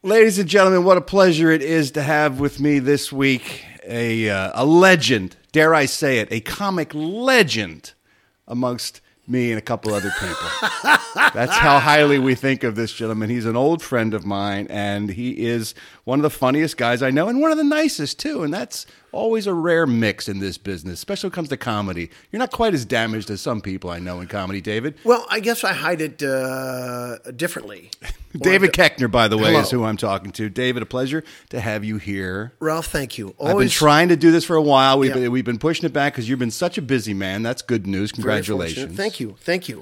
Ladies and gentlemen, what a pleasure it is to have with me this week a legend, dare I say it, a comic legend amongst me and a couple other people. That's how highly we think of this gentleman. He's an old friend of mine, and he is one of the funniest guys I know, and one of the nicest, too. And that's always a rare mix in this business, especially when it comes to comedy. You're not quite as damaged as some people I know in comedy, David. Well, I guess I hide it differently. David Koechner, by the way, Hello. is who I'm talking to. David, a pleasure to have you here. Ralph, thank you. I've been trying to do this for a while. We've been pushing it back because you've been such a busy man. That's good news. Congratulations. Thank you.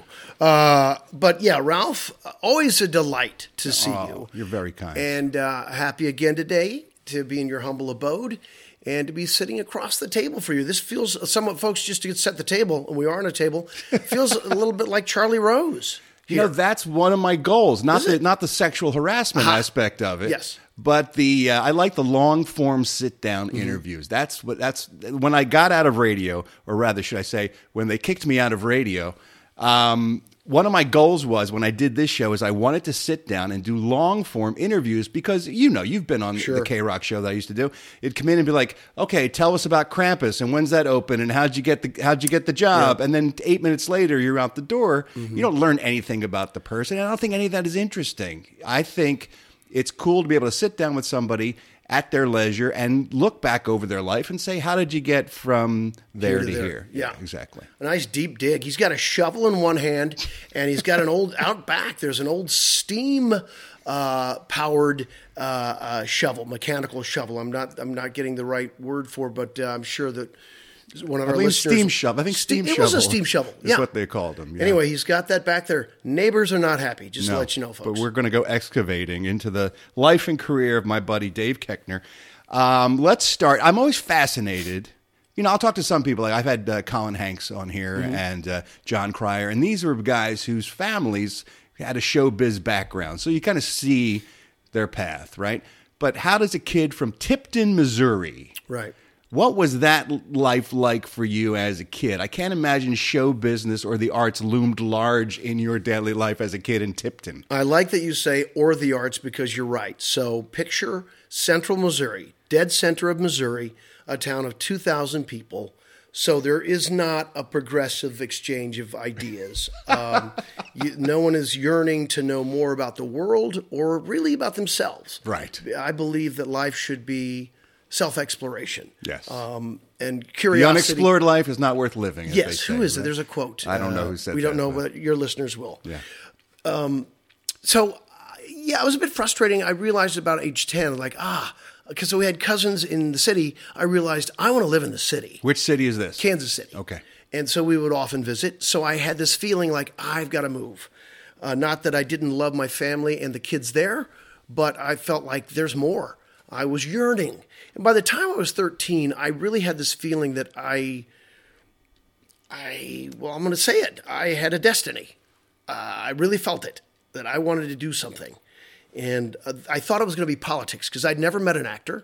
But yeah, Ralph, always a delight to see you. You're very kind. And happy again today to be in your humble abode and to be sitting across the table for you. This feels somewhat, folks, just to set the table, and we are on a table, feels a little bit like Charlie Rose. You know, that's one of my goals, not the sexual harassment aspect of it. Yes. But I like the long form sit down interviews. That's when I got out of radio, or rather should I say, when they kicked me out of radio, one of my goals was when I did this show is I wanted to sit down and do long form interviews because you've been on the K-Rock show that I used to do. It'd come in and be like, okay, tell us about Krampus and when's that open and how'd you get the job? Yeah. And then 8 minutes later you're out the door. Mm-hmm. You don't learn anything about the person. And I don't think any of that is interesting. I think it's cool to be able to sit down with somebody at their leisure and look back over their life and say, how did you get from there to here? Yeah, exactly. A nice deep dig. He's got a shovel in one hand, and he's got an old, out back, there's an old steam powered shovel, mechanical shovel. I'm not getting the right word for it, but I'm sure that one of our listeners... steam shovel. I think steam shovel. It was a steam shovel. That's what they called them. Yeah. Anyway, he's got that back there. Neighbors are not happy, just to let you know, folks. But we're going to go excavating into the life and career of my buddy Dave Koechner. Let's start. I'm always fascinated. I'll talk to some people. Like I've had Colin Hanks on here and John Cryer, and these were guys whose families had a showbiz background. So you kind of see their path, right? But how does a kid from Tipton, Missouri... Right. What was that life like for you as a kid? I can't imagine show business or the arts loomed large in your daily life as a kid in Tipton. I like that you say or the arts because you're right. So picture central Missouri, dead center of Missouri, a town of 2,000 people. So there is not a progressive exchange of ideas. No one is yearning to know more about the world or really about themselves. Right. I believe that life should be self-exploration. Yes. And curiosity. The unexplored life is not worth living. Yes. Who is it? There's a quote. I don't know who said that. We don't know, but your listeners will. Yeah. It was a bit frustrating. I realized about age 10, because we had cousins in the city, I realized I want to live in the city. Which city is this? Kansas City. Okay. And so we would often visit. So I had this feeling like I've got to move. Not that I didn't love my family and the kids there, but I felt like there's more. I was yearning. And by the time I was 13, I really had this feeling that I'm going to say it. I had a destiny. I really felt it, that I wanted to do something. And I thought it was going to be politics because I'd never met an actor.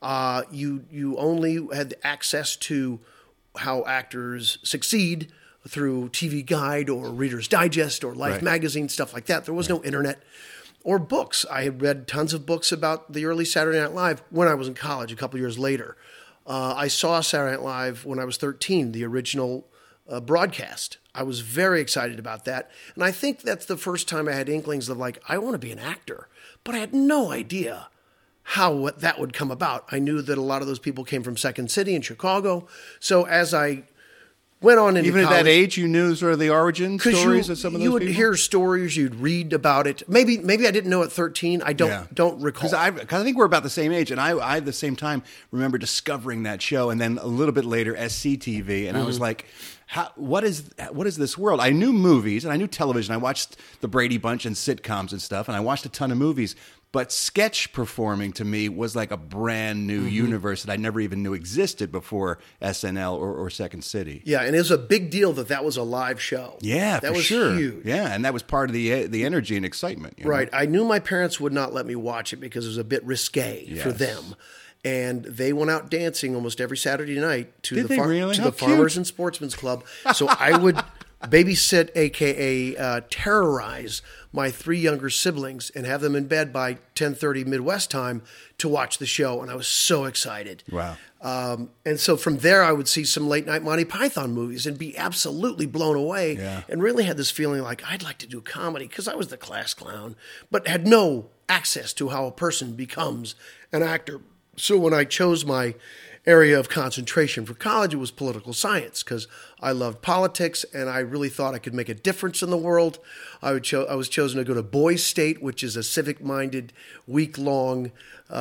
You only had access to how actors succeed through TV Guide or Reader's Digest or Life magazine, stuff like that. There was no internet. Or books. I had read tons of books about the early Saturday Night Live when I was in college a couple years later. I saw Saturday Night Live when I was 13, the original broadcast. I was very excited about that. And I think that's the first time I had inklings of I want to be an actor. But I had no idea how that would come about. I knew that a lot of those people came from Second City in Chicago. So as I went on into Even college, at that age, you knew sort of the origin stories of some of those people? You would hear stories, you'd read about it. Maybe I didn't know at 13. I don't recall. Because I think we're about the same age, and I at the same time remember discovering that show, and then a little bit later SCTV, and I was like, what is this world? I knew movies, and I knew television. I watched the Brady Bunch and sitcoms and stuff, and I watched a ton of movies. But sketch performing to me was like a brand new universe that I never even knew existed before SNL or Second City. Yeah, and it was a big deal that was a live show. Yeah, that was sure. Huge. Yeah, and that was part of the energy and excitement. Right. I knew my parents would not let me watch it because it was a bit risque for them. And they went out dancing almost every Saturday night to the Farmers and Sportsmen's Club. So I would babysit, a.k.a. Terrorize my 3 younger siblings and have them in bed by 10:30 Midwest time to watch the show. And I was so excited. Wow. And so from there, I would see some late night Monty Python movies and be absolutely blown away. Yeah. And really had this feeling like I'd like to do comedy because I was the class clown, but had no access to how a person becomes an actor. So when I chose my area of concentration for college, it was political science because I loved politics and I really thought I could make a difference in the world. I was chosen to go to Boys State, which is a civic-minded, week-long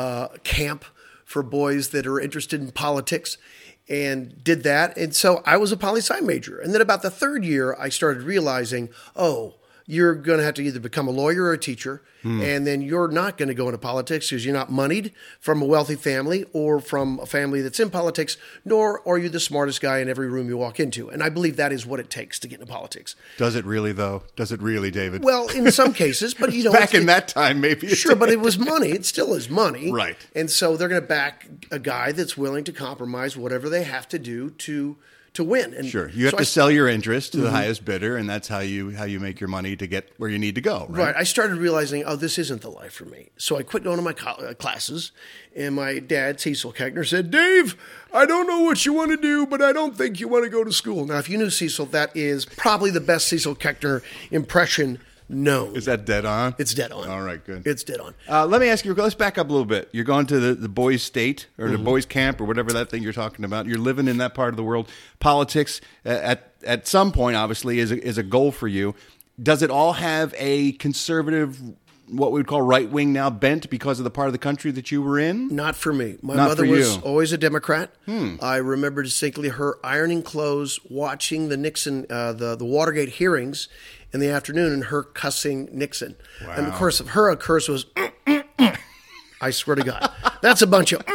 camp for boys that are interested in politics, and did that. And so I was a poli-sci major. And then about the 3rd year, I started realizing, you're going to have to either become a lawyer or a teacher, and then you're not going to go into politics because you're not moneyed from a wealthy family or from a family that's in politics, nor are you the smartest guy in every room you walk into. And I believe that is what it takes to get into politics. Does it really, though? Does it really, David? Well, in some cases, but you know, back in that time, maybe. Sure, but it was money. It still is money. Right. And so they're going to back a guy that's willing to compromise whatever they have to do to win. And sure, you have to sell your interest to the highest bidder, and that's how you make your money to get where you need to go. Right. I started realizing, this isn't the life for me. So I quit going to my classes, and my dad, Cecil Keckner, said, "Dave, I don't know what you want to do, but I don't think you want to go to school." Now, if you knew Cecil, that is probably the best Cecil Keckner impression known. Is that dead on? It's dead on. All right, good. It's dead on. Let me ask you, let's back up a little bit. You're going to the boys' state or the boys' camp or whatever that thing you're talking about. You're living in that part of the world. Politics, at some point, obviously, is a goal for you. Does it all have a conservative, what we would call right-wing now, bent because of the part of the country that you were in? Not for me. My Not mother for was you. always a Democrat. I remember distinctly her ironing clothes, watching the Nixon, the Watergate hearings in the afternoon, and her cussing Nixon. Wow. And of course, of her, a curse was, I swear to God, that's a bunch of.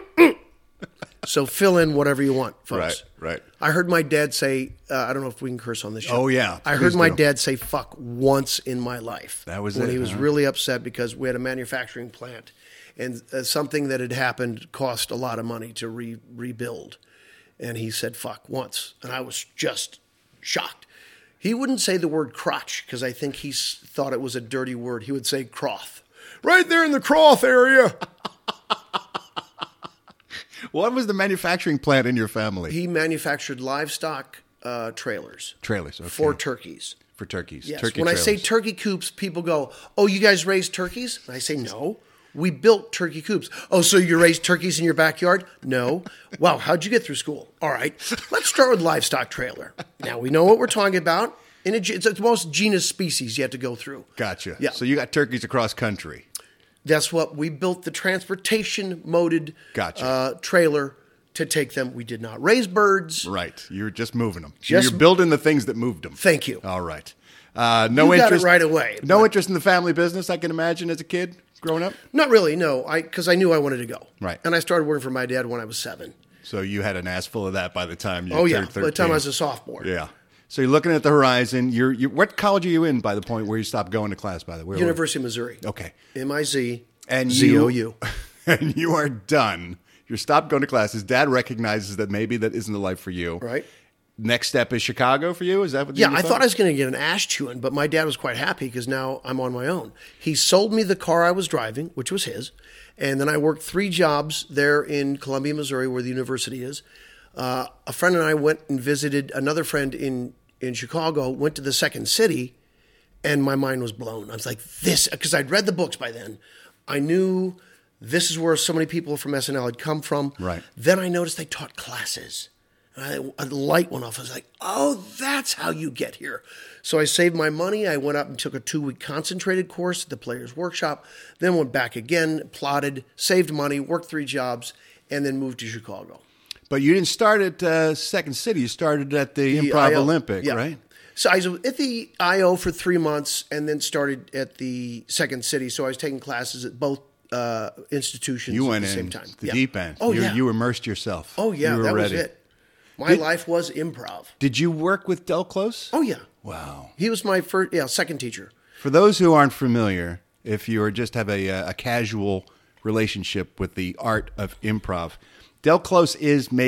So fill in whatever you want, folks. Right. I heard my dad say, I don't know if we can curse on this show. Oh, yeah. I heard Please my do. dad say fuck once in my life. That was when it, he was huh? really upset because we had a manufacturing plant and something that had happened cost a lot of money to rebuild. And he said fuck once. And I was just shocked. He wouldn't say the word crotch because I think he thought it was a dirty word. He would say croth. Right there in the croth area. What was the manufacturing plant in your family? He manufactured livestock trailers. Trailers, okay. For turkeys. For turkeys. Yes. Turkey When trailers. I say turkey coops, people go, "Oh, you guys raise turkeys?" And I say, "No, we built turkey coops." "Oh, so you raised turkeys in your backyard?" "No." "Wow, how'd you get through school?" "All right, let's start with livestock trailer." Now we know what we're talking about. It's the most genus species you have to go through. Gotcha. Yeah. So you got turkeys across country. That's what we built, the transportation-moded Gotcha. trailer to take them. We did not raise birds. Right. You're just moving them. Just- You're building the things that moved them. Thank you. All right. You got it right away, No but- interest in the family business, I can imagine, as a kid growing up? Not really, no, because I knew I wanted to go. Right. And I started working for my dad when I was 7. So you had an ass full of that by the time you Oh, yeah, turned 13. by the time I was a sophomore. Yeah. So you're looking at the horizon. You're what college are you in by the point where you stopped going to class, by the way? University of Missouri. Okay. M-I-Z. And Z-O-U. And you are done. You're stopped going to classes. Dad recognizes that maybe that isn't the life for you. Right. Next step is Chicago for you? Is that what Yeah, you I thought I was going to get an ass chewing, but my dad was quite happy because now I'm on my own. He sold me the car I was driving, which was his, and then I worked 3 jobs there in Columbia, Missouri, where the university is. A friend and I went and visited another friend in Chicago, went to the Second City, and my mind was blown. I was like, this, because I'd read the books by then. I knew this is where so many people from SNL had come from. Right. Then I noticed they taught classes. And a light went off. I was like, oh, that's how you get here. So I saved my money. I went up and took a 2-week concentrated course at the Players Workshop, then went back again, plotted, saved money, worked 3 jobs, and then moved to Chicago. But you didn't start at Second City. You started at the Improv IO, Olympic, yeah. right? So I was at the IO for 3 months and then started at the Second City. So I was taking classes at both institutions You at went the same in time. the Yeah. deep end. Oh, you, yeah. You immersed yourself. Oh, yeah, You were that ready. was it. My life was improv. Did you work with Del Close? Oh, yeah. Wow. He was my second teacher. For those who aren't familiar, if you just have a casual relationship with the art of improv, Del Close is maybe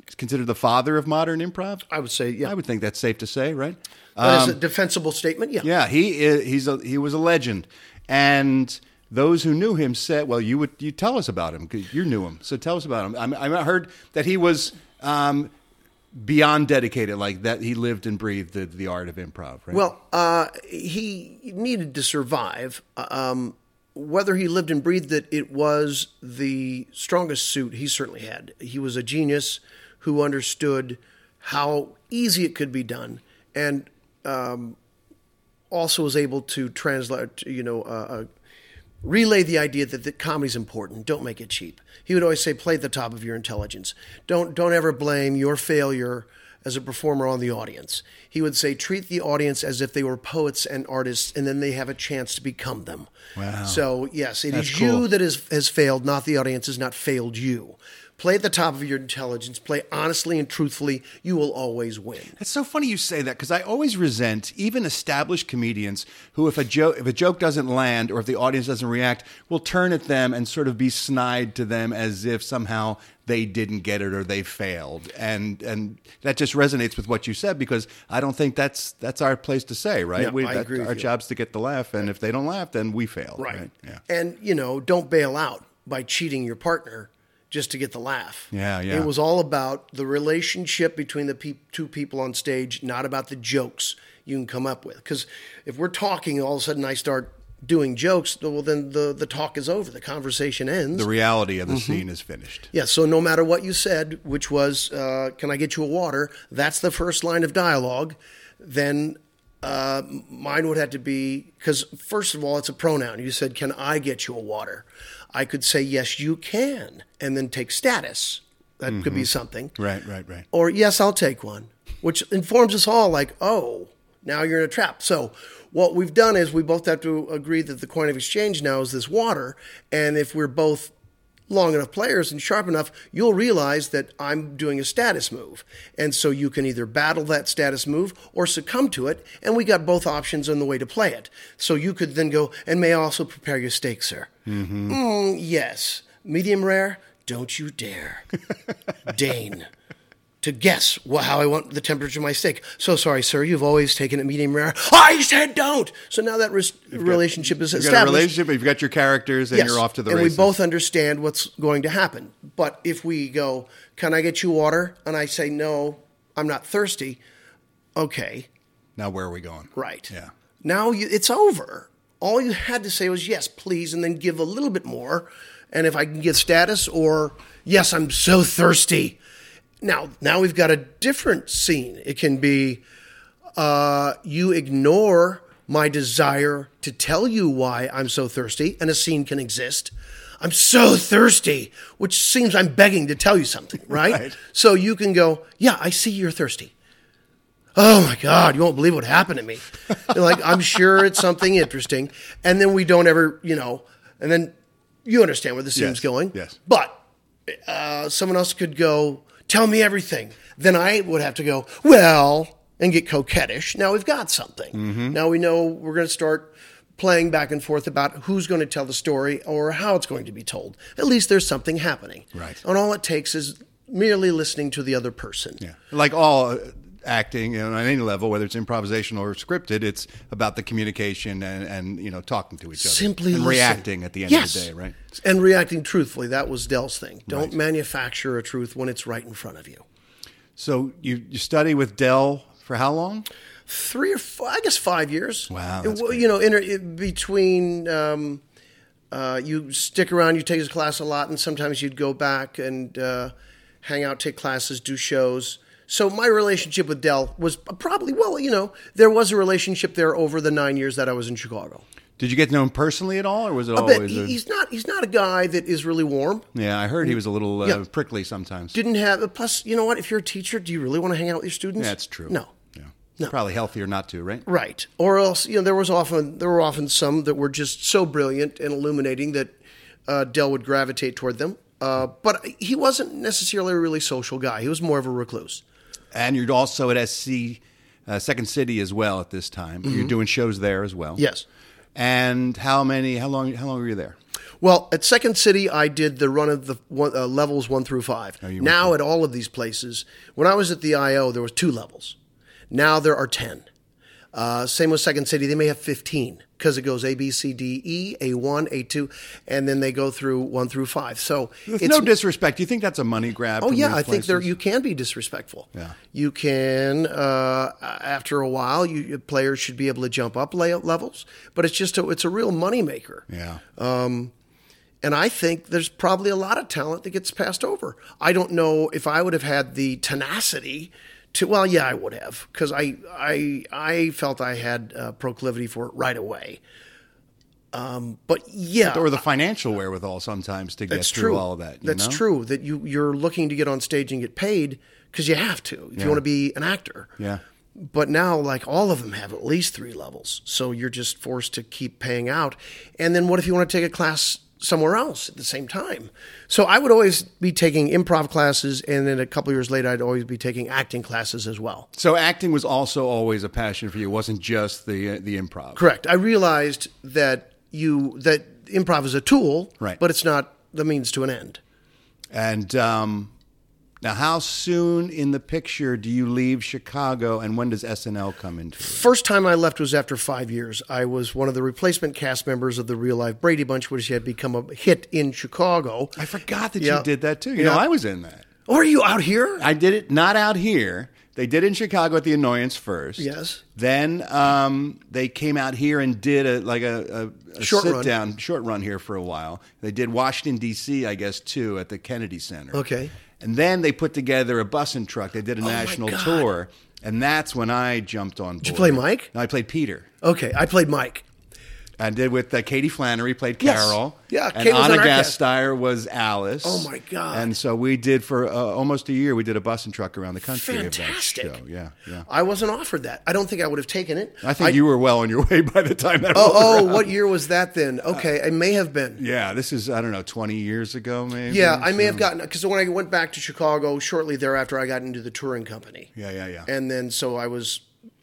considered the father of modern improv. I would say, yeah. I would think that's safe to say, right? That is a defensible statement, yeah. Yeah, he was a legend, and those who knew him said, "Well, you tell us about him because you knew him. So tell us about him." I heard that he was beyond dedicated, like that. He lived and breathed the art of improv. Right? Well, he needed to survive. Whether he lived and breathed it, it was the strongest suit he certainly had. He was a genius who understood how easy it could be done, and also was able to translate, relay the idea that comedy's important. Don't make it cheap. He would always say, play at the top of your intelligence. Don't ever blame your failure as a performer on the audience. He would say, treat the audience as if they were poets and artists, and then they have a chance to become them. Wow. So, yes, it That's is cool. you that has failed, not the audience has not failed you. Play at the top of your intelligence. Play honestly and truthfully. You will always win. It's so funny you say that because I always resent even established comedians who, if a joke doesn't land or if the audience doesn't react, will turn at them and sort of be snide to them as if somehow they didn't get it or they failed. And that just resonates with what you said because I don't think that's our place to say, right? Yeah, I agree with our you. job's to get the laugh, and if they don't laugh, then we failed. Right. Yeah. And, don't bail out by cheating your partner just to get the laugh. Yeah. It was all about the relationship between the two people on stage, not about the jokes you can come up with. Because if we're talking, all of a sudden I start doing jokes, well, then the talk is over. The conversation ends. The reality of the scene is finished. Yeah, so no matter what you said, which was, can I get you a water? That's the first line of dialogue. Then mine would have to be, because first of all, it's a pronoun. You said, can I get you a water? I could say, yes, you can, and then take status. That could be something. Right. Or, yes, I'll take one, which informs us all like, oh, now you're in a trap. So what we've done is we both have to agree that the coin of exchange now is this water, and if we're both long enough players and sharp enough, you'll realize that I'm doing a status move. And so you can either battle that status move or succumb to it, and we got both options on the way to play it. So you could then go, and may I also prepare your steak, sir? Yes. Medium rare? Don't you dare deign to guess how I want the temperature of my steak. So sorry, sir, you've always taken it medium rare. I said don't! So now that relationship is established. You've got a relationship, you've got your characters, and you're off to the races. And we both understand what's going to happen. But if we go, can I get you water? And I say, no, I'm not thirsty. Okay. Now where are we going? Right. Yeah. Now it's over. All you had to say was, yes, please, and then give a little bit more. And if I can get status or, yes, I'm so thirsty. Now we've got a different scene. It can be you ignore my desire to tell you why I'm so thirsty, and a scene can exist. I'm so thirsty, which seems I'm begging to tell you something, right? Right. So you can go, yeah, I see you're thirsty. Oh, my God, you won't believe what happened to me. You're like, I'm sure it's something interesting. And then we don't ever, and then you understand where the scene's going. Yes. But someone else could go, tell me everything. Then I would have to go, well, and get coquettish. Now we've got something. Mm-hmm. Now we know we're going to start playing back and forth about who's going to tell the story or how it's going to be told. At least there's something happening. Right. And all it takes is merely listening to the other person. Yeah. Like all acting on any level, whether it's improvisational or scripted, it's about the communication and talking to each other. Simply and listen. reacting at the end of the day, right? And reacting truthfully. That was Dell's thing. Don't Right. manufacture a truth when it's right in front of you. So you study with Dell for how long? 3 or 4, I guess 5 years. Wow, that's great. Between you stick around, you take his class a lot, and sometimes you'd go back and hang out, take classes, do shows. So my relationship with Dell was probably, there was a relationship there over the 9 years that I was in Chicago. Did you get to know him personally at all, or was it A always bit. He's not a guy that is really warm. Yeah, I heard he was a little Yeah. prickly sometimes. Didn't have. Plus, you know what? If you're a teacher, do you really want to hang out with your students? That's true. No. Yeah. No. Probably healthier not to, right? Right. Or else, there were often some that were just so brilliant and illuminating that Dell would gravitate toward them. But he wasn't necessarily a really social guy. He was more of a recluse. And you're also at SC Second City as well at this time. You're doing shows there as well. Yes. And how long were you there? Well, at Second City, I did the run of the levels 1 through 5. Now at all of these places, when I was at the IO, there was 2 levels. Now there are 10. Same with Second City, they may have 15 because it goes A, B, C, D, E, A1, A2, and then they go through 1 through 5. So With no disrespect, do you think that's a money grab? Oh from yeah, these I think places? you can be disrespectful. Yeah. You can after a while, players should be able to jump up levels, but it's a real moneymaker. Yeah. And I think there's probably a lot of talent that gets passed over. I don't know if I would have had the tenacity to. Well, yeah, I would have because I felt I had proclivity for it right away. But yeah, Or the financial wherewithal sometimes to get that's through true. all of that. That's true. That you're looking to get on stage and get paid because you have to if you want to be an actor. Yeah. But now, like, all of them have at least 3 levels. So you're just forced to keep paying out. And then what if you want to take a class somewhere else at the same time? So I would always be taking improv classes, and then a couple of years later, I'd always be taking acting classes as well. So acting was also always a passion for you. It wasn't just the improv. Correct. I realized that improv is a tool, Right. but it's not the means to an end. And now, how soon in the picture do you leave Chicago, and when does SNL come into it? First time I left was after 5 years. I was one of the replacement cast members of the Real Life Brady Bunch, which had become a hit in Chicago. I forgot that Yeah. you did that too. You Yeah. know, I was in that. Oh, are you out here? I did it not out here. They did it in Chicago at the Annoyance first. Yes. Then they came out here and did a Short run. sit-down, short run here for a while. They did Washington, D.C., I guess, too, at the Kennedy Center. Okay. And then they put together a bus and truck. They did a my national God. tour. And that's when I jumped on board. Did you play Mike? No, I played Peter. Okay, I played Mike. I did with Katie Flannery, played Yes. Carol. Yeah, and Kate was on Anna our cast. Gasteyer was Alice. Oh, my God. And so we did for almost a year, we did a bus and truck around the country. Fantastic. Of that show. Yeah, yeah. I wasn't offered that. I don't think I would have taken it. I think you were well on your way by the time that rolled Oh, around. what year was that then? Okay, it may have been. Yeah, this is, I don't know, 20 years ago maybe? Yeah, I may have gotten, because when I went back to Chicago, shortly thereafter, I got into the touring company. Yeah. And then, so I was,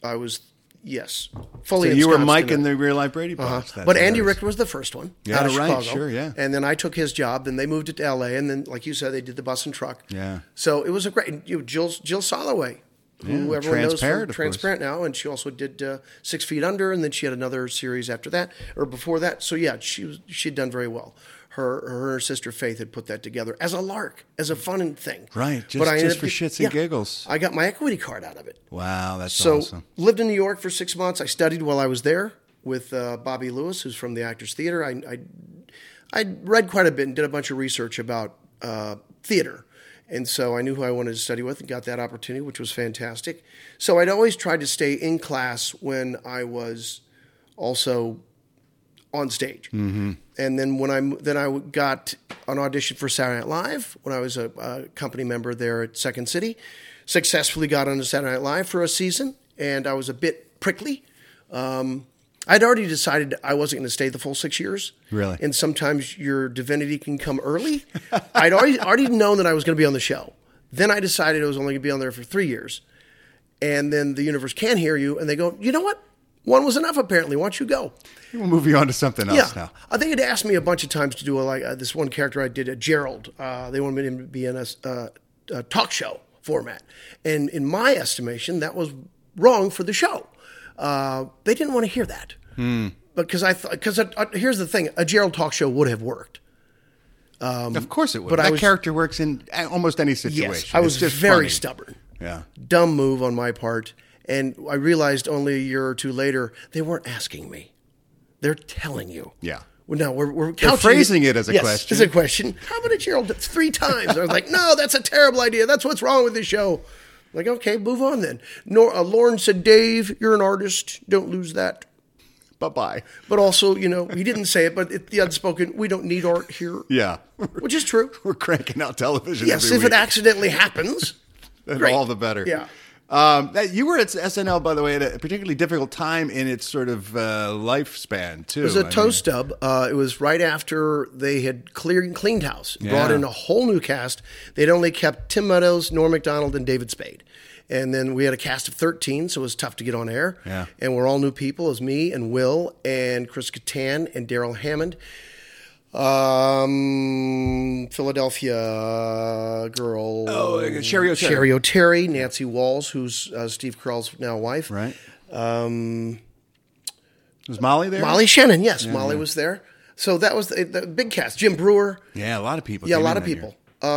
yes, fully So you were ensconced Mike in in it. the Real Life Brady Bunch. That's But Andy hilarious. Richter was the first one Yeah, out of right, Chicago. sure, yeah. And then I took his job. Then they moved it to L.A. And then, like you said, they did the bus and truck. Yeah. So it was a great. Jill Soloway, who Yeah, everyone knows Transparent, from of course. Transparent now, and she also did 6 Feet Under, and then she had another series after that or before that. So yeah, she'd done very well. Her and her sister Faith had put that together as a lark, as a fun thing. Right, But I ended just for up- shits and giggles. I got my equity card out of it. Wow, that's So awesome. lived in New York for 6 months. I studied while I was there with Bobby Lewis, who's from the Actors Theater. I read quite a bit and did a bunch of research about theater. And so I knew who I wanted to study with and got that opportunity, which was fantastic. So I'd always tried to stay in class when I was also on stage. Mm-hmm. And then when I got an audition for Saturday Night Live when I was a company member there at Second City. Successfully got on Saturday Night Live for a season, and I was a bit prickly. I'd already decided I wasn't going to stay the full 6 years. Really? And sometimes your divinity can come early. I'd already known that I was going to be on the show. Then I decided I was only going to be on there for 3 years. And then the universe can hear you, and they go, you know what? One was enough, apparently. Why don't you go? We're moving on to something else now. I think they'd asked me a bunch of times to do this one character I did, Gerald. They wanted me to be in a talk show format. And in my estimation, that was wrong for the show. They didn't want to hear that. Because here's the thing, a Gerald talk show would have worked. Of course it would. but That I was- character works in almost any situation. Yes, I was It's just very funny. stubborn. Yeah. Dumb move on my part. And I realized only a year or two later, they weren't asking me. They're telling you. Yeah. Well, no, we're They're couching phrasing it as a yes, question. As a question. How about a Gerald 3 times? I was like, no, that's a terrible idea. That's what's wrong with the show. Like, okay, move on then. Lauren said, Dave, you're an artist. Don't lose that. Bye-bye. But also, he didn't say it, but the unspoken, we don't need art here. Yeah. Which is true. We're cranking out television Yes, every if week. it accidentally happens, Then great. all the better. Yeah. You were at SNL, by the way, at a particularly difficult time in its sort of lifespan, too. It was a I toe mean, stub. It was right after they had cleaned house, Yeah. brought in a whole new cast. They'd only kept Tim Meadows, Norm Macdonald, and David Spade. And then we had a cast of 13, so it was tough to get on air. Yeah. And we're all new people. It was me and Will and Chris Kattan and Daryl Hammond. Philadelphia girl. Oh, Sherry O'Terry. Sherry O'Terry, Nancy Walls, who's Steve Carell's now wife. Right. Was Molly there? Molly Shannon, yes. Molly was there. So that was the big cast. Jim Brewer. Yeah, a lot of people. Yeah, a lot of people.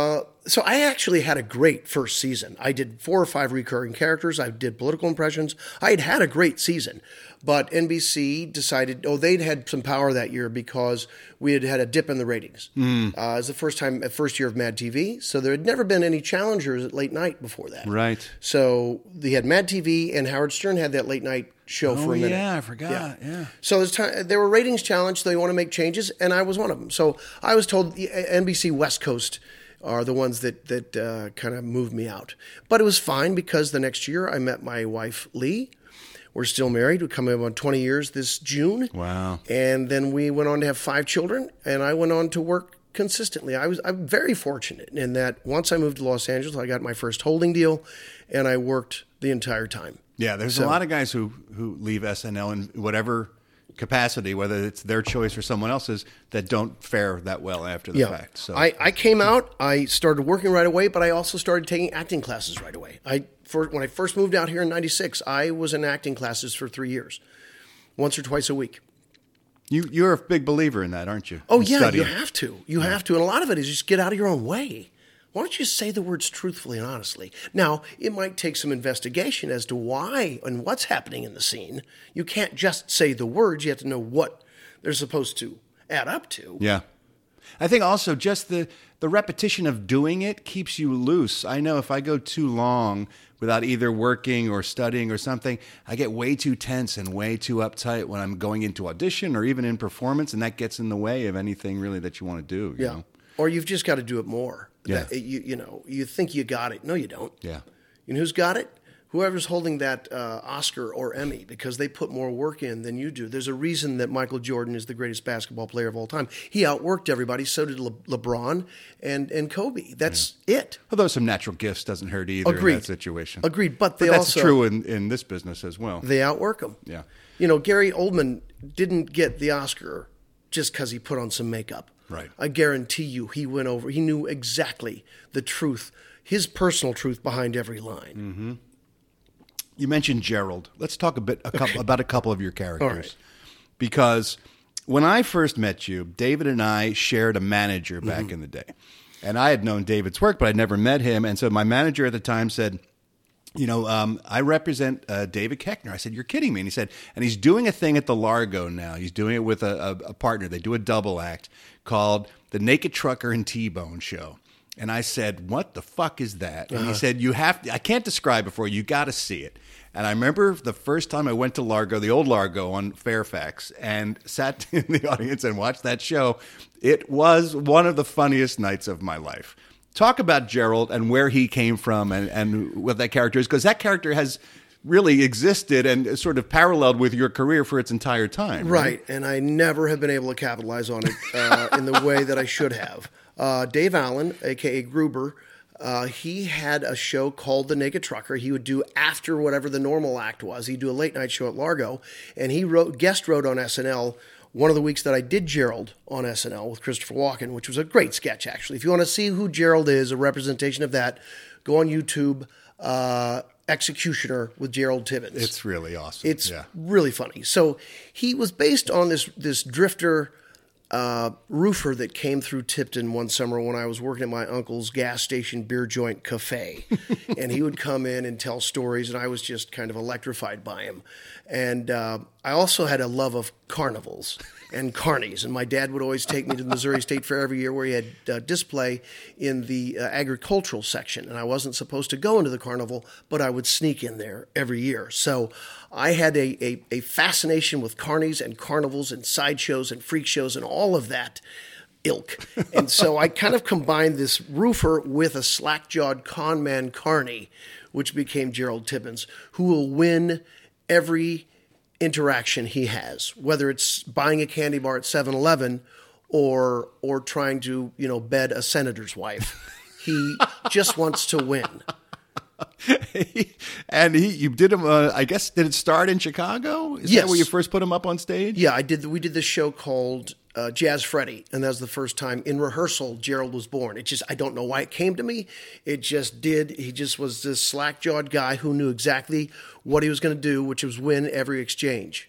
So I actually had a great first season. I did 4 or 5 recurring characters. I did political impressions. I had a great season. But NBC decided, they'd had some power that year because we had had a dip in the ratings. It was the first year of Mad TV. So there had never been any challengers at late night before that. Right. So they had Mad TV, and Howard Stern had that late night show for a minute. Yeah, I forgot. Yeah. So there were ratings challenged. So they want to make changes, and I was one of them. So I was told the NBC West Coast are the ones that kind of moved me out. But it was fine because the next year I met my wife, Lee. We're still married. We're coming up on 20 years this June. Wow. And then we went on to have 5 children, and I went on to work consistently. I'm very fortunate in that once I moved to Los Angeles, I got my first holding deal, and I worked the entire time. Yeah, there's a lot of guys who leave SNL in whatever capacity, whether it's their choice or someone else's, that don't fare that well after the fact. So I came out, I started working right away, but I also started taking acting classes right away. When I first moved out here in 96, I was in acting classes for 3 years, once or twice a week. You're a big believer in that, aren't you? Oh, yeah, studying. You have to. You have to. And a lot of it is just get out of your own way. Why don't you say the words truthfully and honestly? Now, it might take some investigation as to why and what's happening in the scene. You can't just say the words. You have to know what they're supposed to add up to. Yeah. I think also just the repetition of doing it keeps you loose. I know if I go too long without either working or studying or something, I get way too tense and way too uptight when I'm going into audition or even in performance, and that gets in the way of anything really that you want to do. You know? Or you've just got to do it more. Yeah. You think you got it. No, you don't. Yeah. You know who's got it? Whoever's holding that Oscar or Emmy, because they put more work in than you do. There's a reason that Michael Jordan is the greatest basketball player of all time. He outworked everybody. So did LeBron and Kobe. That's it. Although some natural gifts doesn't hurt either in that situation. Agreed. But that's true in this business as well. They outwork them. Yeah. Gary Oldman didn't get the Oscar just because he put on some makeup. Right. I guarantee you he knew exactly the truth, his personal truth behind every line. Mm-hmm. You mentioned Gerald. Let's talk about a couple of your characters. All right. Because when I first met you, David and I shared a manager back in the day. And I had known David's work, but I'd never met him. And so my manager at the time said, I represent David Koechner. I said, you're kidding me. And he said, and he's doing a thing at the Largo now. He's doing it with a partner. They do a double act called The Naked Trucker and T-Bone Show. And I said, what the fuck is that? And he said, I can't describe it for you. You got to see it. And I remember the first time I went to Largo, the old Largo on Fairfax, and sat in the audience and watched that show. It was one of the funniest nights of my life. Talk about Gerald and where he came from and what that character is, because that character has really existed and sort of paralleled with your career for its entire time. Right. And I never have been able to capitalize on it in the way that I should have. Dave Allen, a.k.a. Gruber, he had a show called The Naked Trucker. He would do after whatever the normal act was. He'd do a late night show at Largo, and he guest wrote on SNL one of the weeks that I did Gerald on SNL with Christopher Walken, which was a great sketch, actually. If you want to see who Gerald is, a representation of that, go on YouTube, Executioner with Gerald Tibbins. It's really awesome. It's really funny. So he was based on this drifter roofer that came through Tipton one summer when I was working at my uncle's gas station beer joint cafe. And he would come in and tell stories, and I was just kind of electrified by him. And I also had a love of carnivals and carnies. And my dad would always take me to the Missouri State Fair every year where he had display in the agricultural section. And I wasn't supposed to go into the carnival, but I would sneak in there every year. So I had a fascination with carnies and carnivals and sideshows and freak shows and all of that ilk. And so I kind of combined this roofer with a slack-jawed con man carny, which became Gerald Tibbins, who will win every interaction he has, whether it's buying a candy bar at 7-Eleven or trying to, bed a senator's wife. He just wants to win. And you did him, I guess, did it start in Chicago? Is that where you first put him up on stage? Yeah, I did. We did this show called Jazz Freddy, and that was the first time in rehearsal Gerald was born. I don't know why it came to me. It just did. He just was this slack-jawed guy who knew exactly what he was going to do, which was win every exchange.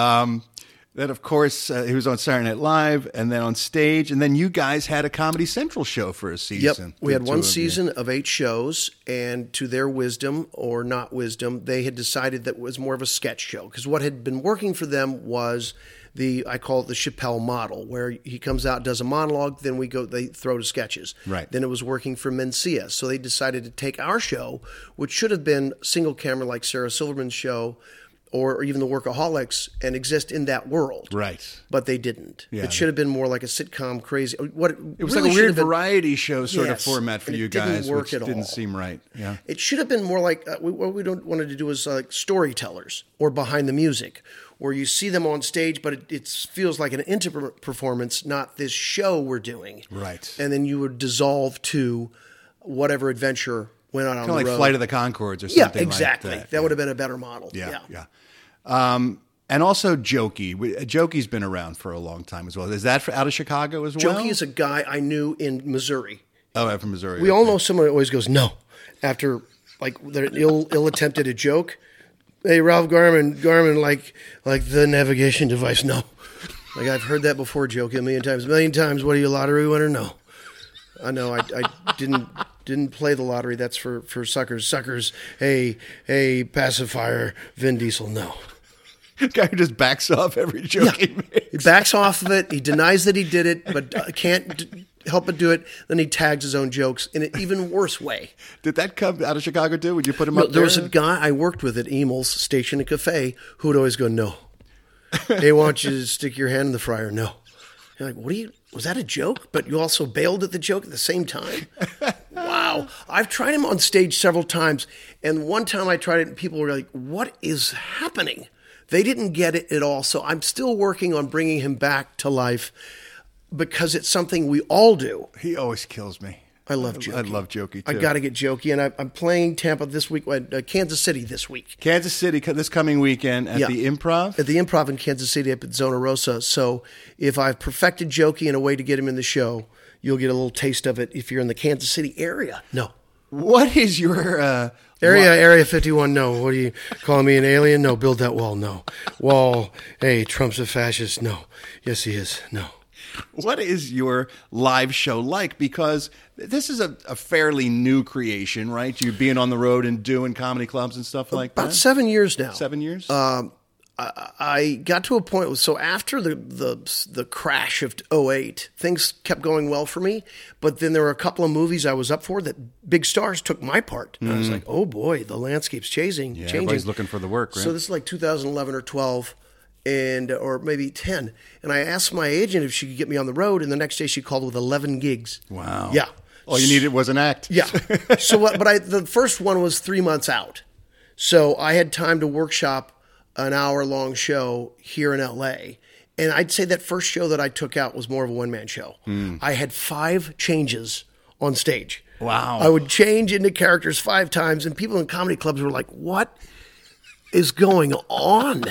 Then, of course, he was on Saturday Night Live, and then on stage, and then you guys had a Comedy Central show for a season. Yep, we had one season of 8 shows, and to their wisdom, or not wisdom, they had decided that it was more of a sketch show, because what had been working for them was I call it the Chappelle model, where he comes out, does a monologue, then they throw to sketches. Right. Then it was working for Mencia, so they decided to take our show, which should have been single camera like Sarah Silverman's show, or even the Workaholics, and exist in that world. Right. But they didn't. Yeah. It should have been more like a sitcom crazy. It was really like a weird variety show sort of format for you guys, work which at didn't all. seem right. Yeah. It should have been more like, what we wanted to do is like storytellers or behind the music, where you see them on stage, but it feels like an intimate performance, not this show we're doing. Right. And then you would dissolve to whatever adventure went on the road. Kind of like Flight of the Conchords or something exactly. like that. That would have been a better model. Yeah. And also Jokey. Jokey's been around for a long time as well. Is that out of Chicago as well? Jokey is a guy I knew in Missouri. Oh, I'm from Missouri. We all know someone that always goes, no, after like they're ill attempt at a joke. Hey, Ralph Garman, like the navigation device. No, like I've heard that before, Jokey, a million times. What are you, a lottery winner? No, I know. I didn't play the lottery. That's for suckers. Hey, pacifier, Vin Diesel. No. Guy who just backs off every joke he makes. He backs off of it. He denies that he did it, but can't help but do it. Then he tags his own jokes in an even worse way. Did that come out of Chicago too? Would you put him up there? There was a guy I worked with at Emil's Station and Cafe who would always go, no. Hey, why don't you stick your hand in the fryer? No. You're like, was that a joke? But you also bailed at the joke at the same time? Wow. I've tried him on stage several times, and one time I tried it and people were like, what is happening? They didn't get it at all. So I'm still working on bringing him back to life because it's something we all do. He always kills me. I love Jokey. I love Jokey, too. I got to get Jokey, and I'm playing Tampa this week, Kansas City this week. Kansas City this coming weekend at the Improv? At the Improv in Kansas City up at Zona Rosa. So if I've perfected Jokey in a way to get him in the show, you'll get a little taste of it if you're in the Kansas City area. No. What is your... Area 51, no. What are you calling me, an alien? No. Build that wall, no. Wall, hey, Trump's a fascist, no. Yes, he is, no. What is your live show like? Because this is a fairly new creation, right? You being on the road and doing comedy clubs and stuff like that? About 7 years now. 7 years? I got to a point, so after the crash of 2008, things kept going well for me, but then there were a couple of movies I was up for that big stars took my part. And I was like, oh boy, the landscape's changing. Everybody's looking for the work, right? So this is like 2011 or 12, or maybe 10. And I asked my agent if she could get me on the road, and the next day she called with 11 gigs. Wow. Yeah. All you needed was an act. Yeah. So the first one was 3 months out. So I had time to workshop an hour-long show here in L.A., and I'd say that first show that I took out was more of a one-man show. I had 5 changes on stage. Wow. I would change into characters 5 times, and people in comedy clubs were like, what is going on?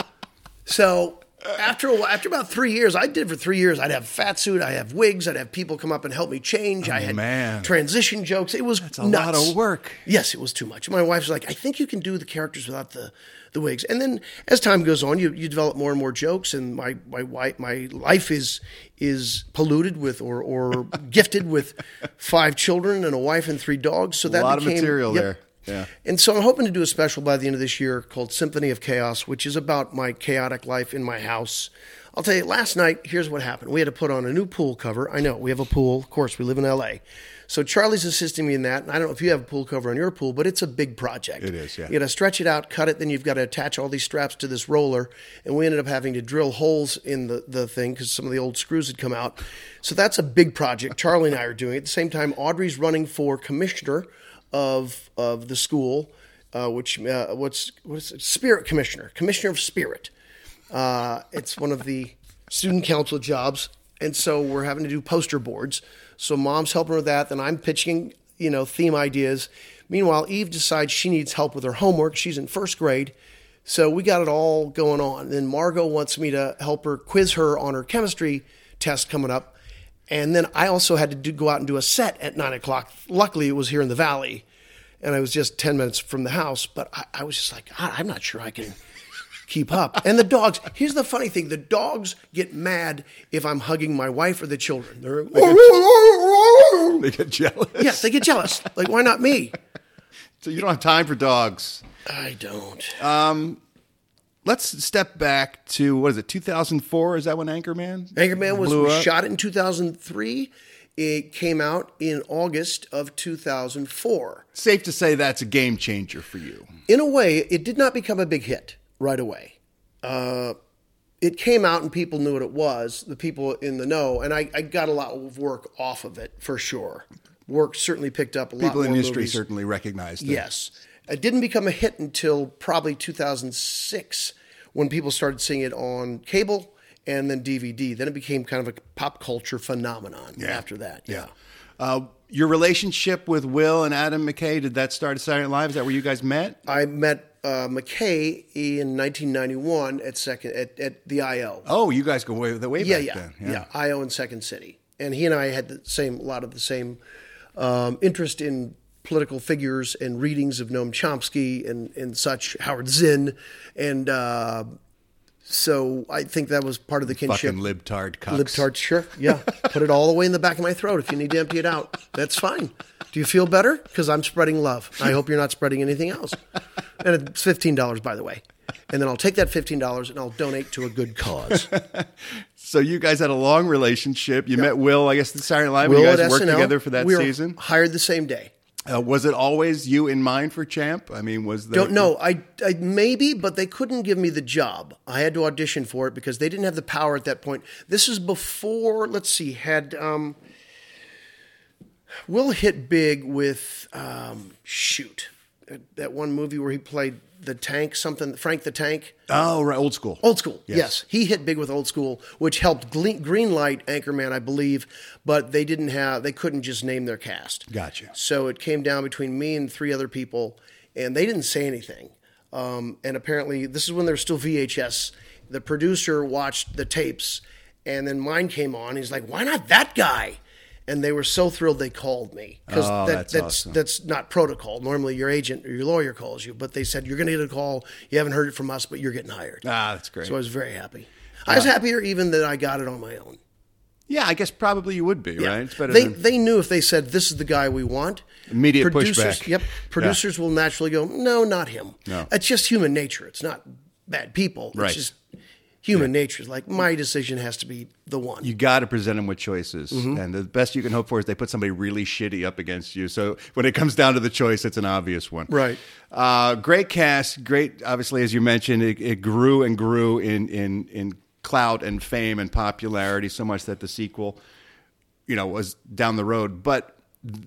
So after about 3 years, I did for 3 years, I'd have fat suit, I'd have wigs, I'd have people come up and help me change. I had transition jokes. It was That's a lot of work. Yes, it was too much. My wife's like, I think you can do the characters without the wigs. And then as time goes on, you develop more and more jokes, and my life is polluted with or gifted with 5 children and a wife and 3 dogs. So that a lot became, of material there. Yeah. And so I'm hoping to do a special by the end of this year called Symphony of Chaos, which is about my chaotic life in my house. I'll tell you, last night, here's what happened. We had to put on a new pool cover. I know, we have a pool. Of course, we live in L.A. So Charlie's assisting me in that. And I don't know if you have a pool cover on your pool, but it's a big project. It is, yeah. You got to stretch it out, cut it, then you've got to attach all these straps to this roller. And we ended up having to drill holes in the thing because some of the old screws had come out. So that's a big project. Charlie and I are doing it. At the same time, Audrey's running for commissioner of the school, what's it? Spirit Commissioner of Spirit. It's one of the student council jobs, and so we're having to do poster boards. So Mom's helping with that, then I'm pitching, theme ideas. Meanwhile, Eve decides she needs help with her homework. She's in 1st grade, so we got it all going on. Then Margot wants me to help her quiz her on her chemistry test coming up. And then I also had to go out and do a set at 9 o'clock. Luckily, it was here in the Valley, and I was just 10 minutes from the house. But I was just like, I'm not sure I can keep up. And the dogs, here's the funny thing. The dogs get mad if I'm hugging my wife or the children. They get jealous. Yes, they get jealous. Like, why not me? So you don't have time for dogs. I don't. Let's step back to, what is it, 2004? Is that when Anchorman? Anchorman was blew up? shot in 2003. It came out in August of 2004. Safe to say that's a game changer for you. In a way, it did not become a big hit right away. It came out and people knew what it was, the people in the know, and I got a lot of work off of it, for sure. Work certainly picked up a lot more People in the industry movies. certainly recognized it. Yes. It didn't become a hit until probably 2006 when people started seeing it on cable and then DVD. Then it became kind of a pop culture phenomenon after that. Yeah. Your relationship with Will and Adam McKay, did that start at Saturday Night Live? Is that where you guys met? I met McKay in 1991 at the I.O. Oh, you guys go way back then. Yeah, I.O. in Second City. And he and I had a lot of the same interest in political figures and readings of Noam Chomsky and such, Howard Zinn. And so I think that was part of the kinship. Fucking libtard cucks. Libtard, sure. Yeah. Put it all the way in the back of my throat if you need to empty it out. That's fine. Do you feel better? Because I'm spreading love. I hope you're not spreading anything else. And it's $15, by the way. And then I'll take that $15 and I'll donate to a good cause. So you guys had a long relationship. You met Will, I guess, at Saturday Night Live. Will You guys at worked SNL. together for that we were season. Hired the same day. Was it always you in mind for Champ? I mean, was there... Don't know. I maybe, but they couldn't give me the job. I had to audition for it because they didn't have the power at that point. This is before, let's see, had Will hit big with that one movie where he played the tank, Frank the Tank. Oh, right, Old School. Old School, yes. He hit big with Old School, which helped greenlight Anchorman, I believe, but they couldn't just name their cast. Gotcha. So it came down between me and 3 other people, and they didn't say anything. And apparently, this is when there's still VHS. The producer watched the tapes, and then mine came on. He's like, "Why not that guy?" And they were so thrilled they called me because that's awesome. That's not protocol. Normally, your agent or your lawyer calls you, but they said you're going to get a call. You haven't heard it from us, but you're getting hired. That's great. So I was very happy. I was happier even that I got it on my own. Yeah, I guess probably you would be, right? It's better They knew if they said this is the guy we want. Immediate producers, pushback. Yep. Producers will naturally go, no, not him. No. It's just human nature. It's not bad people. It's Right. just human nature. It's like my decision has to be the one. You got to present them with choices. Mm-hmm. And the best you can hope for is they put somebody really shitty up against you. So when it comes down to the choice, it's an obvious one. Right. Great cast. Great, obviously, as you mentioned, it grew and grew in clout and fame and popularity so much that the sequel, was down the road. But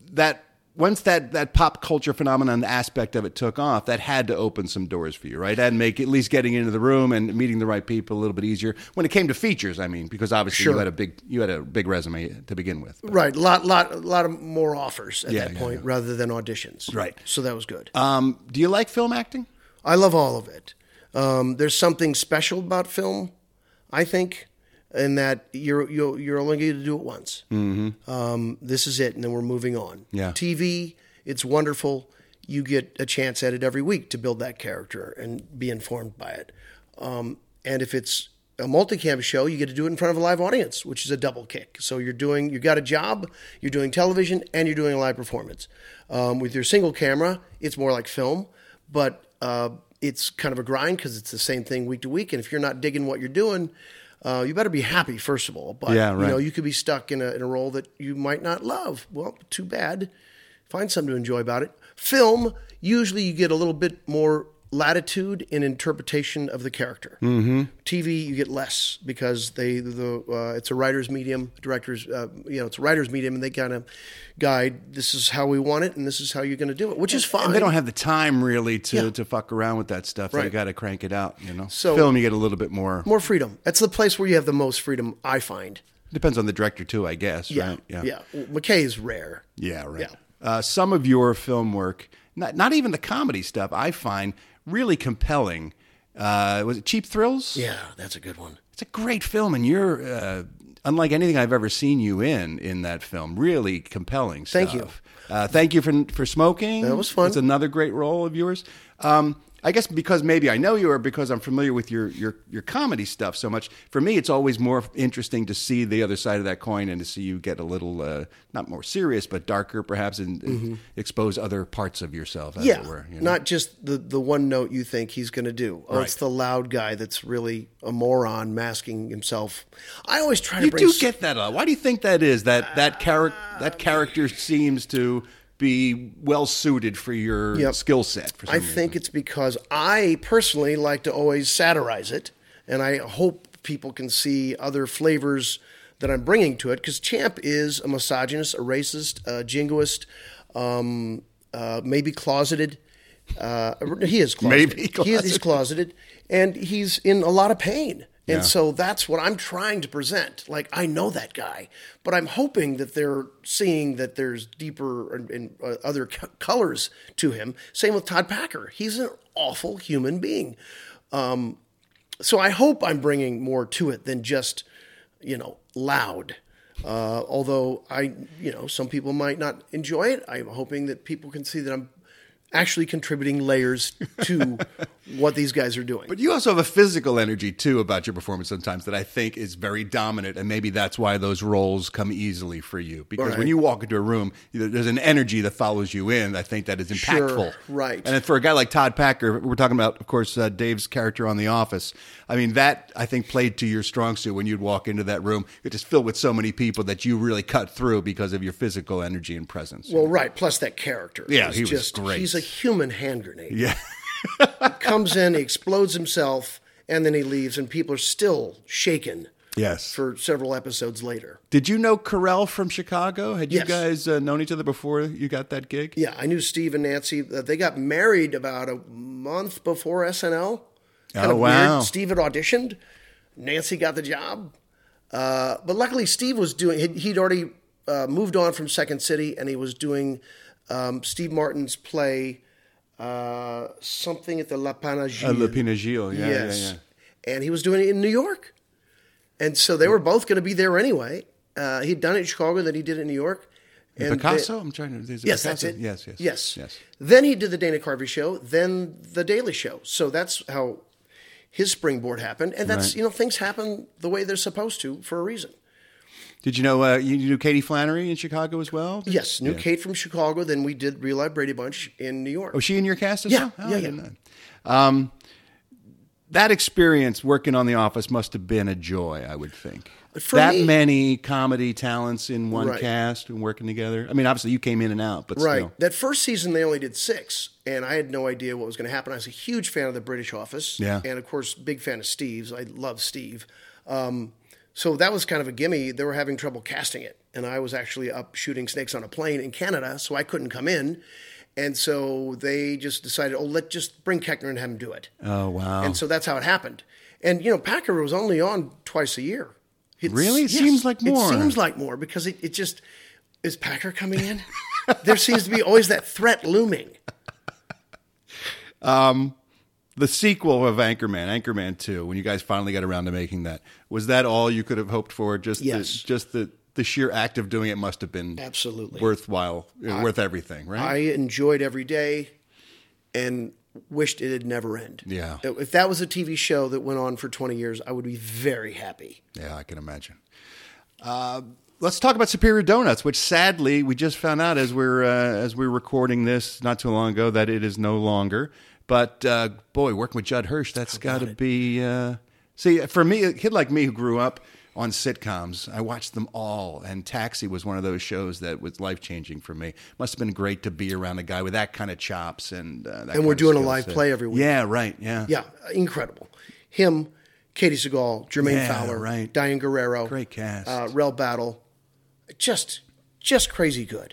once that pop culture phenomenon aspect of it took off, that had to open some doors for you, right? That had to make at least getting into the room and meeting the right people a little bit easier when it came to features. I mean, because obviously Sure. you had a big resume to begin with. But. Right. A lot of more offers at that point rather than auditions. Right. So that was good. Do you like film acting? I love all of it. There's something special about film, I think, in that you're only going to do it once. Mm-hmm. This is it, and then we're moving on. Yeah. TV, it's wonderful. You get a chance at it every week to build that character and be informed by it. And if it's a multicam show, you get to do it in front of a live audience, which is a double kick. So you got a job, you're doing television, and you're doing a live performance. With your single camera, it's more like film, but it's kind of a grind because it's the same thing week to week. And if you're not digging what you're doing, you better be happy, first of all. But you could be stuck in a role that you might not love. Well, too bad. Find something to enjoy about it. Film, usually you get a little bit more latitude in interpretation of the character. Mm-hmm. TV, you get less because it's a writer's medium. Directors, it's a writer's medium, and they kind of guide. This is how we want it, and this is how you're going to do it, which is fine. And they don't have the time really to fuck around with that stuff. Right. They got to crank it out. So film, you get a little bit more freedom. That's the place where you have the most freedom, I find. Depends on the director too, I guess. Yeah, right? yeah. McKay is rare. Yeah, right. Yeah. Some of your film work, not even the comedy stuff, I find really compelling. Was it Cheap Thrills? Yeah, that's a good one. it's a great film, and you're unlike anything I've ever seen you in that film. Really compelling stuff. Thank you. Thank you for smoking. That was fun. It's another great role of yours. I guess because maybe I know you, or because I'm familiar with your comedy stuff so much. For me, it's always more interesting to see the other side of that coin and to see you get a little not more serious, but darker, perhaps, and expose other parts of yourself. As it were, you know? Not just the one note you think he's going to do. Oh, it's the loud guy that's really a moron masking himself. I always try to. You do get that a lot. Why do you think that is? That character seems to be well suited for your skill set. For some reason. think it's because I personally like to always satirize it, and I hope people can see other flavors that I'm bringing to it. Because Champ is a misogynist, a racist, a jingoist, maybe closeted. He is closeted. Maybe closeted. He's closeted, and he's in a lot of pain. And so that's what I'm trying to present. Like, I know that guy, but I'm hoping that they're seeing that there's deeper and other colors to him. Same with Todd Packer. He's an awful human being. So I hope I'm bringing more to it than just, loud. Although some people might not enjoy it. I'm hoping that people can see that I'm actually contributing layers to what these guys are doing. But you also have a physical energy, too, about your performance sometimes that I think is very dominant, and maybe that's why those roles come easily for you. Because when you walk into a room, there's an energy that follows you in. I think that is impactful. Sure, right. And for a guy like Todd Packer, we're talking about, of course, Dave's character on The Office. I mean, that, I think, played to your strong suit when you'd walk into that room. It just filled with so many people that you really cut through because of your physical energy and presence. Well, right. Plus that character. Yeah, he was great. He's a human hand grenade. Yeah. He comes in, he explodes himself, and then he leaves, and people are still shaken. Yes. For several episodes later. Did you know Carell from Chicago? Had you Yes. guys known each other before you got that gig? Yeah, I knew Steve and Nancy. They got married about a month before SNL. Kind of wow. Weird. Steve had auditioned. Nancy got the job. But luckily, Steve was doing, he'd already moved on from Second City, and he was doing Steve Martin's play, something at the La Panagile. Le Pinagile, yeah, yes. yeah. And he was doing it in New York. And so they were both going to be there anyway. He'd done it in Chicago, then he did it in New York. And Picasso? I'm trying to... Yes, Picasso? that's it. Yes. Then he did the Dana Carvey show, then the Daily Show. So that's how his springboard happened. And that's, things happen the way they're supposed to for a reason. Did you know you knew Katie Flannery in Chicago as well? Yes, knew Kate from Chicago. Then we did Real Life Brady Bunch in New York. Was she in your cast as Yeah, well? yeah. That experience working on The Office must have been a joy, I would think. For that me, many comedy talents in one cast and working together. I mean, obviously you came in and out, but still. That first season they only did 6, and I had no idea what was going to happen. I was a huge fan of the British Office, and of course, big fan of Steve's. I love Steve. So that was kind of a gimme. They were having trouble casting it, and I was actually up shooting Snakes on a Plane in Canada, so I couldn't come in. And so they just decided, let's just bring Koechner and have him do it. Oh, wow. And so that's how it happened. And, Packer was only on twice a year. Really? It seems like more. It seems like more because it just, is Packer coming in? There seems to be always that threat looming. The sequel of Anchorman 2, when you guys finally got around to making that, was that all you could have hoped for? Yes. The sheer act of doing it must have been absolutely worthwhile, worth everything, right? I enjoyed every day and wished it had never ended. Yeah. If that was a TV show that went on for 20 years, I would be very happy. Yeah, I can imagine. Let's talk about Superior Donuts, which sadly we just found out as we're recording this not too long ago that it is no longer. But boy, working with Judd Hirsch, that's got to be. See, for me, a kid like me who grew up on sitcoms, I watched them all, and Taxi was one of those shows that was life-changing for me. Must have been great to be around a guy with that kind of chops and that. And we're doing a live play every week. Yeah, right. Yeah, yeah, incredible. Him, Katie Seagal, Jermaine Fowler, right. Diane Guerrero, great cast. Rel Battle, just crazy good.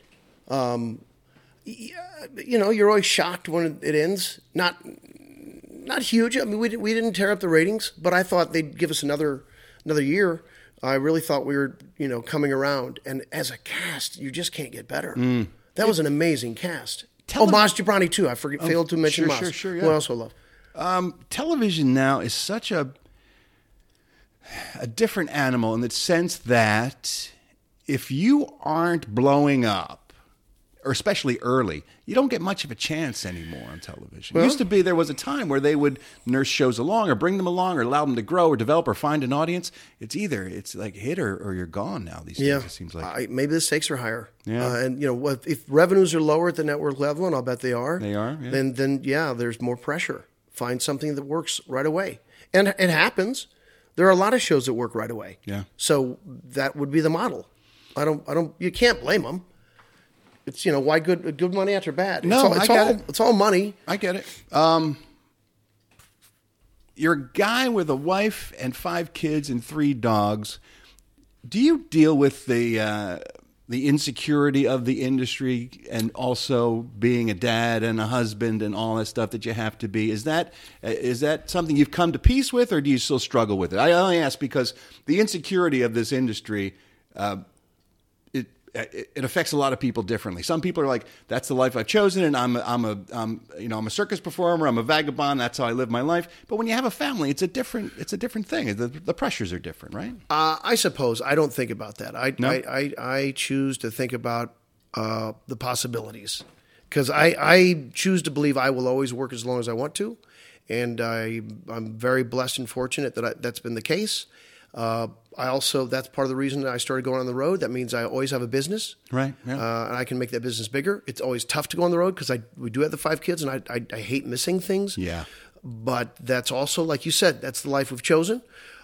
You're always shocked when it ends. Not huge. I mean, we didn't tear up the ratings, but I thought they'd give us another year. I really thought we were, coming around. And as a cast, you just can't get better. That was an amazing cast. Maz Jobrani, too. I failed to mention Maz. Sure, yeah. Who I also love. Television now is such a... a different animal in the sense that if you aren't blowing up, or especially early, you don't get much of a chance anymore on television. It used to be there was a time where they would nurse shows along or bring them along or allow them to grow or develop or find an audience. It's like hit or you're gone now these days, it seems like. Maybe the stakes are higher. Yeah. And, if revenues are lower at the network level, and I'll bet they are. They are, yeah. Then there's more pressure. Find something that works right away. And it happens. There are a lot of shows that work right away. Yeah. So that would be the model. You can't blame them. It's, why good money after bad? No, I get it. It's all money. I get it. You're a guy with a wife and 5 kids and 3 dogs. Do you deal with the insecurity of the industry and also being a dad and a husband and all that stuff that you have to be? Is that something you've come to peace with, or do you still struggle with it? I only ask because the insecurity of this industry, it affects a lot of people differently. Some people are like, "That's the life I've chosen, and I'm a circus performer. I'm a vagabond. That's how I live my life." But when you have a family, it's a different thing. The pressures are different, right? I suppose I don't think about that. I choose to think about the possibilities, because I choose to believe I will always work as long as I want to, and I'm very blessed and fortunate that that's been the case. That's part of the reason that I started going on the road. That means I always have a business. Right. Yeah. And I can make that business bigger. It's always tough to go on the road because we do have the 5 kids, and I hate missing things. Yeah. But that's also, like you said, that's the life we've chosen.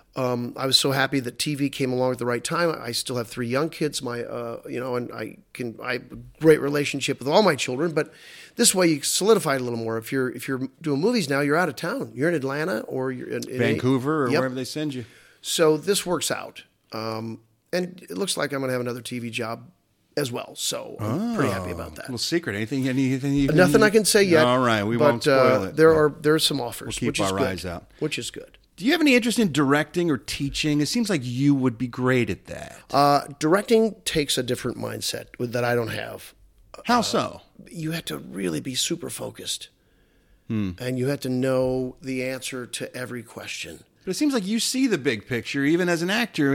I was so happy that TV came along at the right time. I still have 3 young kids, and I have a great relationship with all my children. But this way, you solidify it a little more. If you're doing movies now, you're out of town. You're in Atlanta or you're in Vancouver or wherever they send you. So this works out. And it looks like I'm going to have another TV job as well. So I'm pretty happy about that. Little secret. Anything Nothing I can say yet. All right. We won't spoil it. There are some offers. We'll keep our eyes out. Which is good. Do you have any interest in directing or teaching? It seems like you would be great at that. Directing takes a different mindset that I don't have. How so? You have to really be super focused. And you have to know the answer to every question. But it seems like you see the big picture, even as an actor,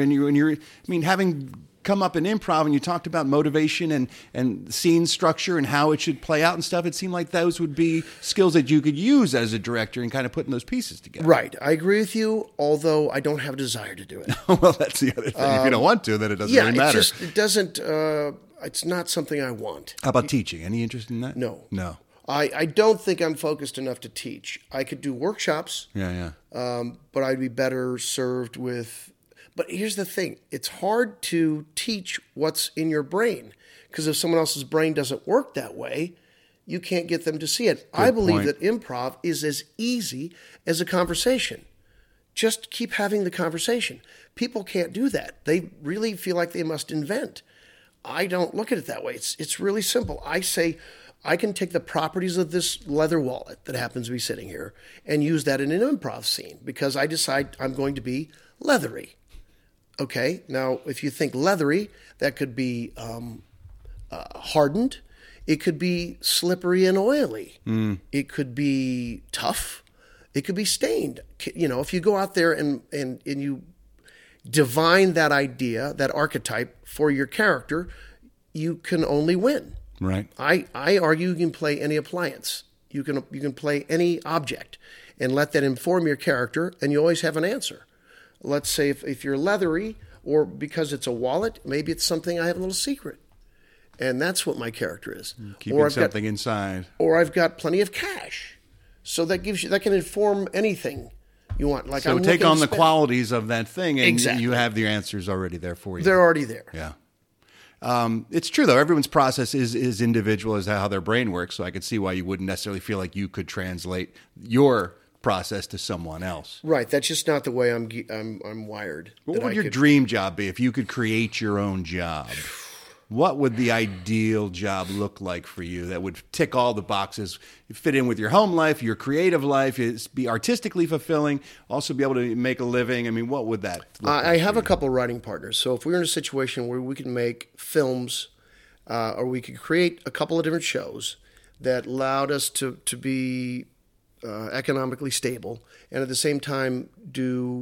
having come up in improv and you talked about motivation and scene structure and how it should play out and stuff, it seemed like those would be skills that you could use as a director in kind of putting those pieces together. Right. I agree with you, although I don't have a desire to do it. Well, that's the other thing. If you don't want to, then it doesn't really matter. It doesn't, it's not something I want. How about teaching? Any interest in that? No. No. I don't think I'm focused enough to teach. I could do workshops. Yeah. But I'd be better served with. But here's the thing: it's hard to teach what's in your brain, because if someone else's brain doesn't work that way, you can't get them to see it. I believe that improv is as easy as a conversation. Just keep having the conversation. People can't do that. They really feel like they must invent. I don't look at it that way. It's really simple. I say, I can take the properties of this leather wallet that happens to be sitting here and use that in an improv scene because I decide I'm going to be leathery. Okay, now if you think leathery, that could be hardened. It could be slippery and oily. It could be tough. It could be stained. If you go out there and you divine that idea, that archetype for your character, you can only win. Right. I argue you can play any appliance. You can play any object and let that inform your character, and you always have an answer. Let's say if you're leathery, or because it's a wallet, maybe it's something I have a little secret. And that's what my character is. Keeping something inside. Or I've got plenty of cash. So that can inform anything you want. Like so take on the qualities of that thing, and exactly. You have the answers already there for you. They're already there. Yeah. It's true, though. Everyone's process is individual as how their brain works, so I could see why you wouldn't necessarily feel like you could translate your process to someone else. Right. That's just not the way I'm wired. What would your dream job be if you could create your own job? What would the ideal job look like for you that would tick all the boxes, fit in with your home life, your creative life, be artistically fulfilling, also be able to make a living? I mean, what would that look like? I have a couple writing partners. So if we were in a situation where we could make films or we could create a couple of different shows that allowed us to be economically stable and at the same time do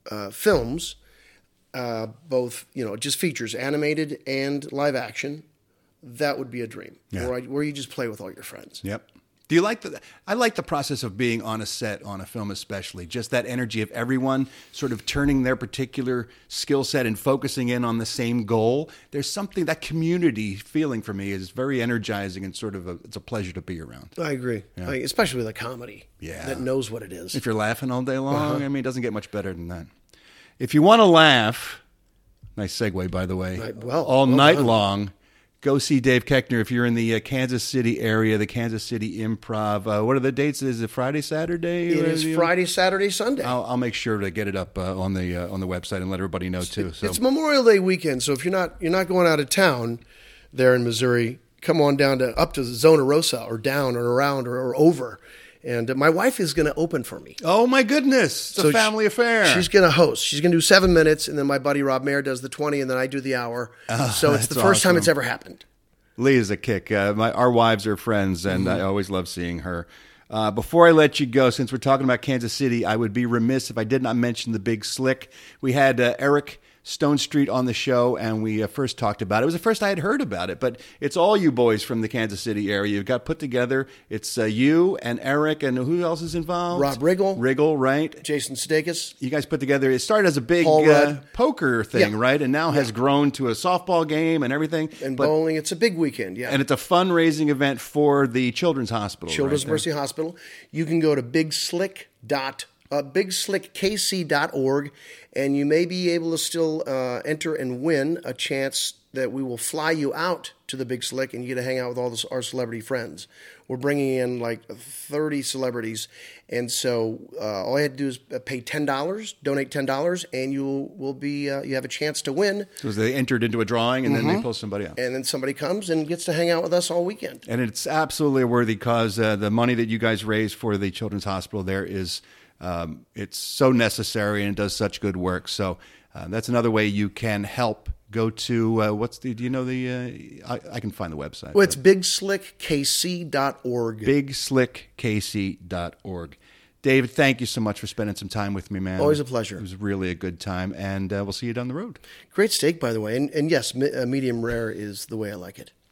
films, both just features, animated and live action, that would be a dream. Yeah. Where you just play with all your friends. Yep. Do you like the? I like the process of being on a set on a film, especially just that energy of everyone sort of turning their particular skill set and focusing in on the same goal. There's something, that community feeling for me is very energizing and sort of it's a pleasure to be around. I agree, especially with a comedy that knows what it is. If you're laughing all day long, I mean, it doesn't get much better than that. If you want to laugh, nice segue, by the way, all night long. Go see Dave Koechner if you're in the Kansas City area, the Kansas City Improv. What are the dates? Is it Friday, Saturday? It is Friday, Saturday, Sunday. I'll make sure to get it up on the website and let everybody know too. So it's Memorial Day weekend, so if you're not going out of town there in Missouri, come on down up to Zona Rosa or down or around or over. And my wife is going to open for me. Oh, my goodness. It's a family affair. She's going to host. She's going to do 7 minutes, and then my buddy Rob Mayer does the 20, and then I do the hour. So it's the first time it's ever happened. Lee is a kick. Our wives are friends, and I always love seeing her. Before I let you go, since we're talking about Kansas City, I would be remiss if I did not mention the Big Slick. We had Eric Stone Street on the show, and we first talked about it. It was the first I had heard about it, but it's all you boys from the Kansas City area. You've got put together. It's you and Eric, and who else is involved? Rob Riggle. Riggle, right. Jason Sudeikis. You guys put together, it started as a big poker thing, right? And now has grown to a softball game and everything. And bowling. It's a big weekend, And it's a fundraising event for the Children's Hospital. Children's Mercy Hospital. You can go to bigslickkc.org, and you may be able to still enter and win a chance that we will fly you out to the Big Slick and you get to hang out with all our celebrity friends. We're bringing in like 30 celebrities, and so all you have to do is pay $10, donate $10, and you have a chance to win. So they entered into a drawing, and then they pull somebody out. And then somebody comes and gets to hang out with us all weekend. And it's absolutely a worthy cause. The money that you guys raise for the Children's Hospital there is... it's so necessary and it does such good work. So that's another way you can help. Go to, do you know I can find the website. Well, it's bigslickkc.org. Bigslickkc.org. David, thank you so much for spending some time with me, man. Always a pleasure. It was really a good time, and we'll see you down the road. Great steak, by the way. And yes, medium rare is the way I like it.